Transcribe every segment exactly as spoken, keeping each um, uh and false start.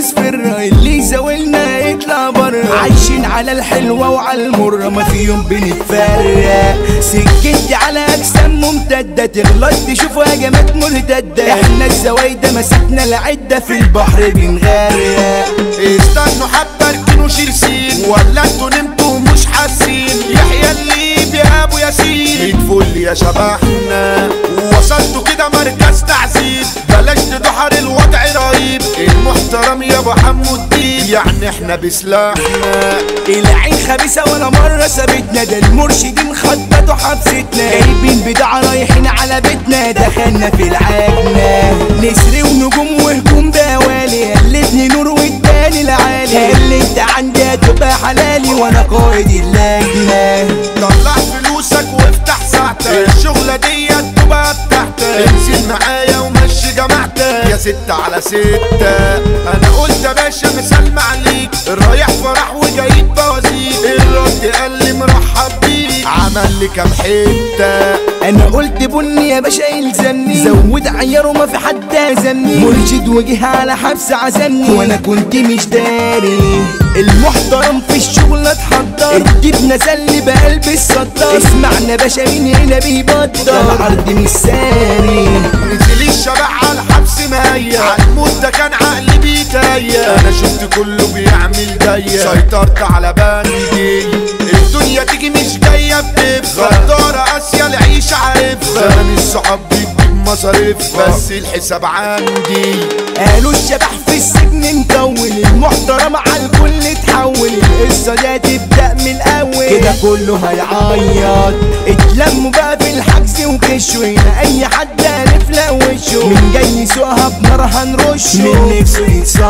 مصفرة، اللي يزاولنا يطلع برا. عايشين على الحلوة وعلى المرة، ما في يوم بنتفرق. سكتي على اجسام ممتدة، تغلط تشوف هجمات مرتدة. احنا الزوايدة مسكنا العدة، في البحر بنغرق. استنوا حبة اركنوا شيرسين، ولا انتوا نمتوا مش حاسين. يحيى الليبي يا ابو ياسين، الفل يا شبحنا. وصلتوا كده مركز تعذيب، بلاش تدحر الوضع رهيب. المحترم يا ابو حمو الدين، يعني احنا بسلاحنا. العين خبيثة ولا مرة سابتنا، ده المرشدين خططوا حبستنا. جايبين بضاعة رايحين على بيتنا، دخلنا في العجنة. نسر ونجوم وهجوم بوالي، قلبني نور والتاني العالي. اللي انت عندي هتبقى حلالي، وانا قائد اللجنة. طلع فلوسك وافتح ساعتك، الشغلة دي تبقى بتاعتك. انزل معايا ومشي جماعتك، يا ستة على ستة. انا قلت يا باشا مسلم عليك، رايح فرح وجايب بوازيك. الرد قال لي مرحب بيك، عمل لي كام حتة. انا قلت بني يا باشا يلزمني، زود عيار وما في حد هزمني. مرشد وجه على حبس عزمني، وانا كنت مش داري. المحترم في الشغل اتحضر، الديب نزل بقلب الصدر. اسمعنا باشا مين هنا بيبطل، العرض مش ساري. نزل الشبح على الحبس مهيا، عالموت ده كان عقلي بيتهيا. انا شفت كله بيعمل جاية، سيطرت على بندي. الدنيا تيجي مش جاية بتبقى غدارة قاسية العيش عارفها. زمان الصحاب بتجيب مصاريف، بس الحساب عندي. قالوا الشبح في السجن مطول، المحترم على الكل اتحول. القصة دي هتبدأ من الأول، كده كله هيعيط. اتلموا بقى في الحجز وكشوا، هنا أي حد هنفلق وشه. من جاي يسوقها بنار هنرشه، من نفسه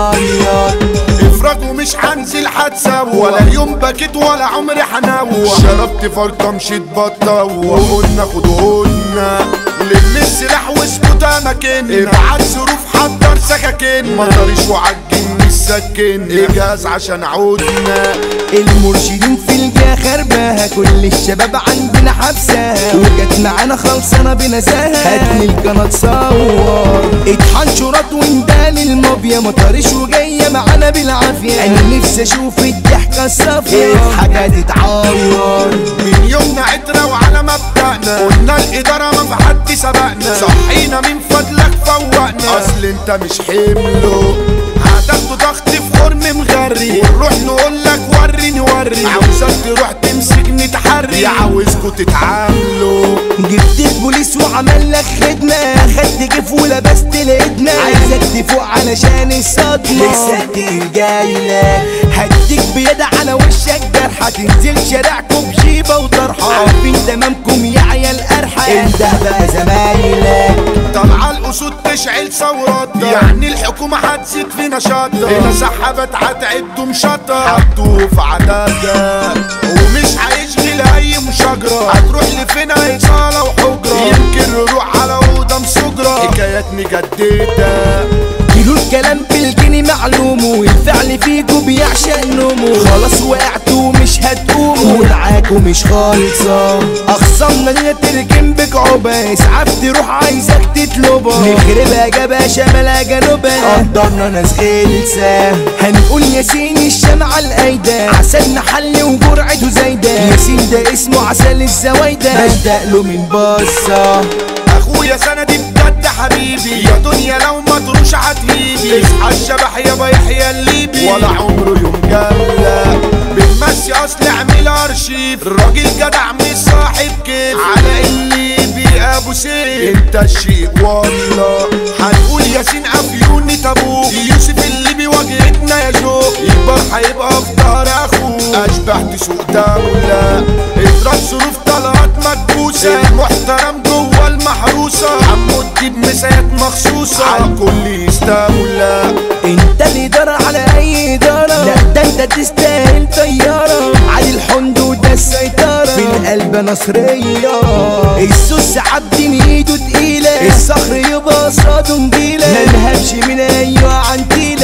يتصيد. افرج ومش هنزل هتسوى، ولا يوم بكيت ولا عمري هنوى. شربت فرقة مشيت بطة، وقلنا خدوهولنا. لم السلاح واثبت اماكننا، ابعت ظروف حضر سكاكين. مطرش وعجن السكن، اجهز عشان عودنا. المرشدين في الجا خرباها، كل الشباب عندنا حبسها. وجت معانا خلصانة بنزاهة، هاتني القناة تصور. اطحن شرط وندال المافيا، مطرش وجاية معانا بالعافية. انا نفسي اشوف الضحكة الصافية، حاجة تتعور. من يومنا عترة وعلى مبدأنا، قلنا الإدارة ما في حد سبقنا. صحينا من فضلك فوقنا، أصل أنت مش حمله. هتاخدوا ضغط في خرم مغري، ونروح نقولك وريني وري. عاوزك تروح تمسكني تحري، عاوزكوا تتعاملوا. جبت البوليس وعمل لك خدمة، خدت جيف ولبست الهدمة. عايزك تفوق علشان الصدمة، لسه جايلك. هديك بيد على وشك جرحة، تنزل شارعكم بجيبة وطرحة. عارفين تمامكم يا عيال قرحة، انده بقى زمايلك. طالعة الأسود تشعل ثوراتها، يعني الحكومة هتزيد في نشاطها. هنا سحبت هتعدوا مشاطها، حطوه في عدادها. ومش هيشغل أي مشاجرة، هتروح لفينا صالة وحجرة. يمكن نروح على أوضة مسجرة، حكايات مجددة. كيلو الكلام بالجني معلوم، والفعل فيكو بيعشق نومه. خلاص وقعتوا مش هتقوموا، ومعاكوا مش خالصة. اخصامنا دي تركن بكعوبة، اسعاف تروح عايزك تطلبها. نخربها جبهة شمالها جنوبها، قدرنا ناس غلسة. هنقول ياسين الشمعة القايدة، عسل نحل وجرعته زايدة. ياسين ده اسمه عسل الزوايدة، بشتاق له من بصة. اخويا سندي بجد حبيبي، يا دنيا لو ما تروش هتهيبي. اصحى الشبح يابا يحيى الليبي، ولا عمره يوم جلى. بنمشي اصل اعمل ارشيف، الراجل جدع مش صاحب كيف. على الليبي ابو سيف، انت الشيء والله. هنقول ياسين افيوني تابوك، يوسف الليبي واجهتنا يا شوق. يكبر هيبقى في ظهر اخوه، اشبهت سوق دولة. اضرب ظروف طلعت مكبوسة، المحترم جوه المحروسة. عمو الديب مسايات مخصوصة، عالكل يستولى. انت اللي دار على اي ادارة، لا ده انت تستاهل طيارة. علي الحندو ده السيطرة، في القلب نصرية. السوس عبد ايده تقيلة، الصخر يبقى صاده نجيلة. ملهبش من ايوه عنتيلة،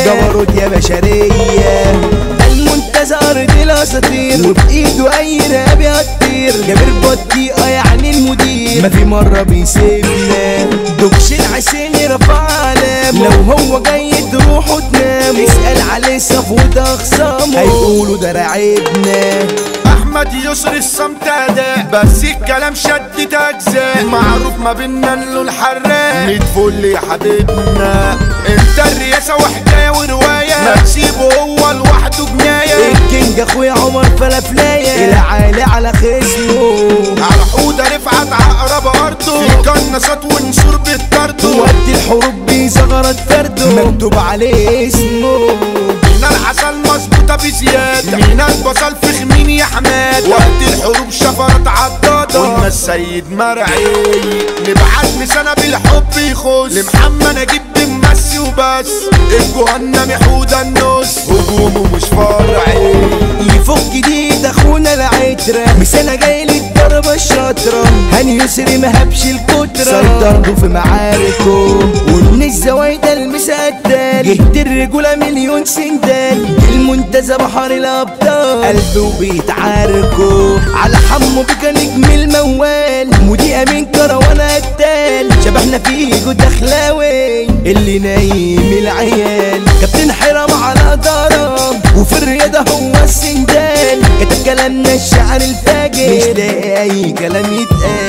جبروت يا بشرية، المنتزه ارض الاساطير وبايده اي راب يطير، جابر بطيئة يعني المدير ما في مرة بيسيبنا، دوكش العسيني رفع علام، لو هو جاي تروحوا تنام، اسأل عليه صفوت اخصامه هيقولوا ده راعبنا. احمد يسر الصمت اداء بس الكلام شدت اجزاء، معروف ما بينا انه الحراق ميت فل يا حبيبنا، انت الرياسة وحكاية ورواية ما تسيبه هو لوحده جناية، الكينج اخويا عمر فلافلاية العالي على خصمه، على حودة رفعت عقرب ارضه في قناصات ونسور بتطرده، وقت الحروب بيزغرت فرده مكتوب عليه اسمه، مينا العسل مظبوطة بزيادة، مينا البصل في خمين يا حماد، وقت الحروب شفرت عضادة قلنا السيد مرعي، نبعت لسنة بالحب يخص لمحمد نجيب بمسي وبس، الجهنم حودة النص هجومه مش فرعي، يفك جديد اخونا العترة مسانا جاي للضربة الشاطرة، هاني يسري مهبش الكترة سيطرته في معاركه، ومن الزوايدة المسدل جهد الرجولة مليون سندال، المنتزه بحر الابطال قلبه بيتعاركوا، على حمو بيكا نجم الموال، مودي امين كروان قتال، شبحنا فيه جود اخلاوي اللي نايم العيال، كابتن حرام على ضرب وفي الرياضة هو السندال، كتب كلامنا الشعر الفاجر مش لاقي اي كلام يتقال.